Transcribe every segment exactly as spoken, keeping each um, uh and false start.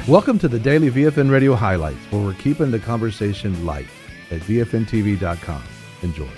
Welcome to the Daily V F N Radio Highlights, where we're keeping the conversation light at V F N T V dot com. Enjoy.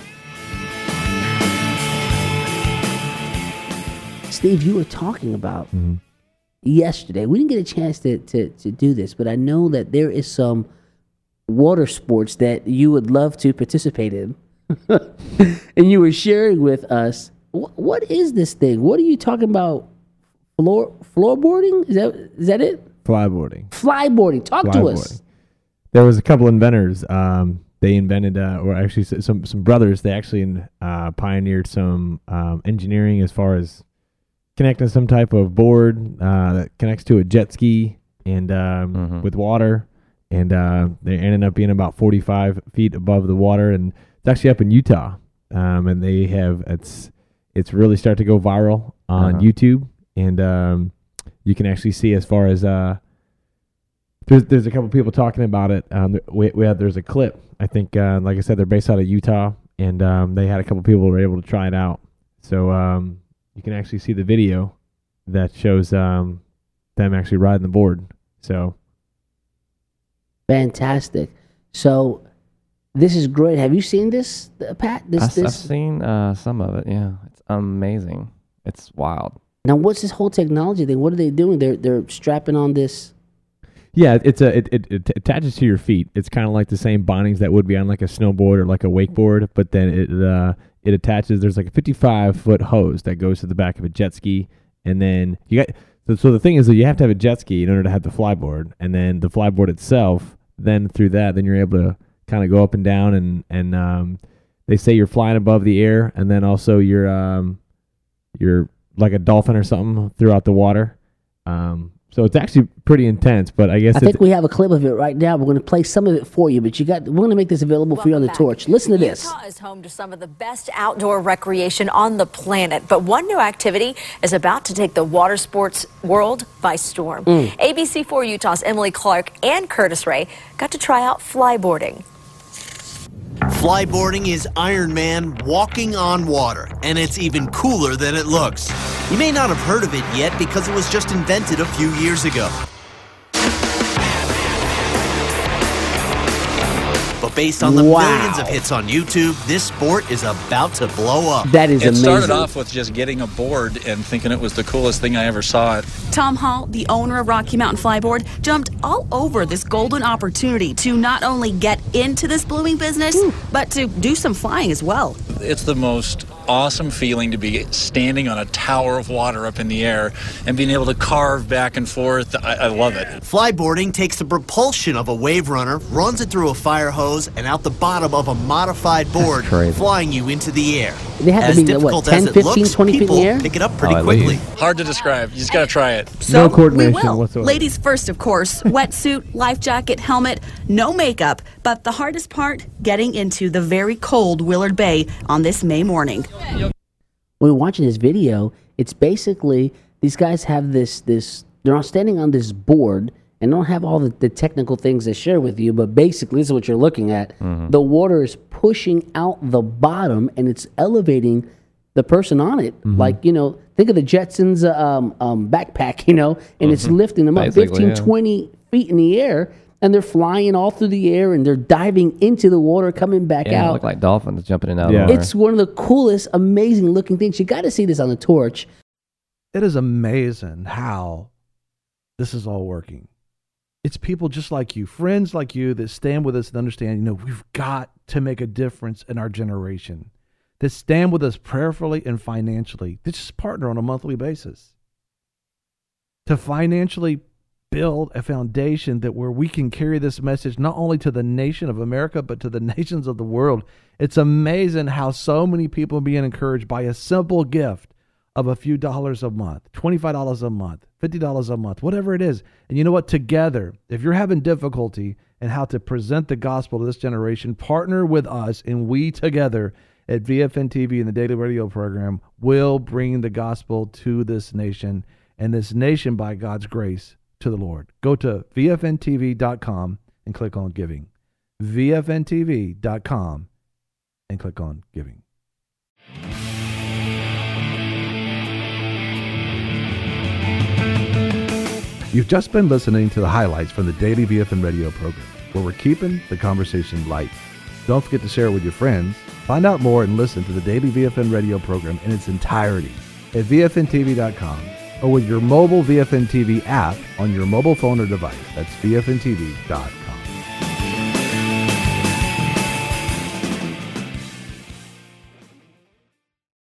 Steve, you were talking about Mm-hmm. yesterday. We didn't get a chance to, to, to do this, but I know that there is some water sports that you would love to participate in. And you were sharing with us, wh- what is this thing? What are you talking about? Floor floorboarding? Is that is that it? Flyboarding. Flyboarding. Talk to us. Flyboarding. There was a couple inventors. Um, they invented, uh, or actually s- some some brothers. They actually uh, pioneered some um, engineering as far as connecting some type of board uh, that connects to a jet ski and um, Mhm. with water. And uh, they ended up being about forty-five feet above the water, and it's actually up in Utah. Um, and they have it's it's really started to go viral on Uh-huh. YouTube, and um, you can actually see as far as uh, there's there's a couple people talking about it. Um, we we had there's a clip. I think, uh, like I said, they're based out of Utah, and um, they had a couple people who were able to try it out. So um, you can actually see the video that shows um, them actually riding the board. So. Fantastic. So this is great. Have you seen this, uh, Pat? This, I, have this. seen uh, some of it. Yeah, it's amazing. It's wild. Now, what's this whole technology thing? What are they doing? They're they're strapping on this. Yeah, it's a it, it, it attaches to your feet. It's kind of like the same bindings that would be on like a snowboard or like a wakeboard, but then it uh, it attaches. There's like a fifty-five foot hose that goes to the back of a jet ski, and then you got. So, so the thing is that you have to have a jet ski in order to have the flyboard, and then the flyboard itself. Then through that, then you're able to kind of go up and down, and and um, they say you're flying above the air, and then also you're um, you're like a dolphin or something throughout the water. Um, so it's actually pretty intense, but I guess I it's, think we have a clip of it right now. We're going to play some of it for you, but you got we're going to make this available for you on the Welcome Torch. back. Listen to this. Utah is home to some of the best outdoor recreation on the planet, but one new activity is about to take the water sports world by storm. Mm. A B C four Utah's Emily Clark and Curtis Ray got to try out flyboarding. Flyboarding is Iron Man walking on water, and it's even cooler than it looks. You may not have heard of it yet because it was just invented a few years ago. But based on the Wow. millions of hits on YouTube, this sport is about to blow up. That is It amazing. started off with just getting a board and thinking it was the coolest thing I ever saw. Tom Hall, the owner of Rocky Mountain Flyboard, jumped all over this golden opportunity to not only get into this blooming business, but to do some flying as well. It's the most awesome feeling to be standing on a tower of water up in the air and being able to carve back and forth. I, I love it. Flyboarding takes the propulsion of a wave runner, runs it through a fire hose, and out the bottom of a modified board, crazy. flying you into the air. They have to As be, what, difficult ten, as it fifteen, looks, twenty feet in the people air? pick it up pretty Oh, at quickly. least. Hard to describe. You just got to try it. So No coordination we will. whatsoever. Ladies first, of course. Wetsuit, life jacket, helmet, no makeup. But the hardest part, getting into the very cold Willard Bay on this May morning. When we're watching this video, it's basically these guys have this this they're all standing on this board and don't have all the, the technical things to share with you, but basically this is what you're looking at. The water is pushing out the bottom and it's elevating the person on it. Like, you know, think of the Jetsons uh, um, um, backpack, you know, and it's lifting them up Basically, fifteen, yeah. twenty feet in the air, and they're flying all through the air and they're diving into the water, coming back Yeah, they out. look like dolphins jumping in and out Yeah. of the water. It's one of the coolest, amazing looking things. You got to see this on the Torch. It is amazing how this is all working. It's people just like you, friends like you, that stand with us and understand, you know, we've got to make a difference in our generation. That stand with us prayerfully and financially. That just partner on a monthly basis. To financially build a foundation that where we can carry this message not only to the nation of America, but to the nations of the world. It's amazing how so many people are being encouraged by a simple gift of a few dollars a month, twenty-five dollars a month, fifty dollars a month, whatever it is. And you know what? Together, if you're having difficulty in how to present the gospel to this generation, partner with us, and we together at V F N T V and the Daily Radio program will bring the gospel to this nation, and this nation, by God's grace, to the Lord. Go to V F N T V dot com and click on giving. V F N T V dot com and click on giving. You've just been listening to the highlights from the Daily V F N Radio program, where we're keeping the conversation light. Don't forget to share it with your friends. Find out more and listen to the Daily V F N Radio program in its entirety at V F N T V dot com or with your mobile V F N T V app on your mobile phone or device. That's V F N T V dot com.